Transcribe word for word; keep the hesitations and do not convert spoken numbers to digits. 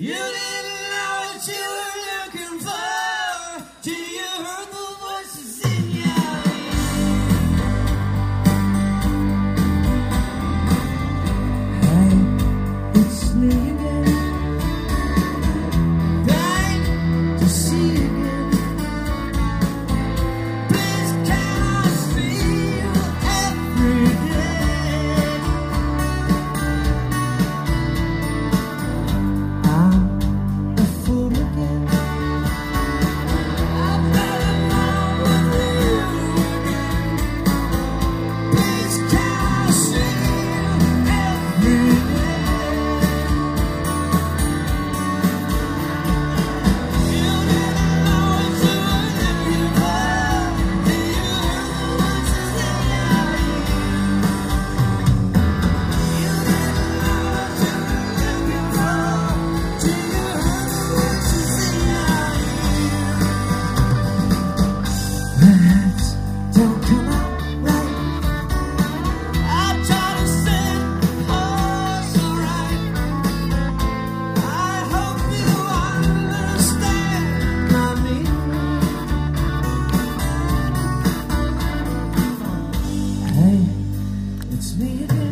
You didn't know what you were looking for till you heard the voices in your ear. Hey, it's me again. Glad to see you again. Please can I see you every day? I'm a fool again. I fell in love with you again. Please can I see you every day? You didn't know what you were looking for till you heard the voices in your ear. You didn't know what you were looking for till you heard the voices in your ear. Words don't come out right. I try to sing oh so right. I hope you understand my meaning. Hey, it's me again.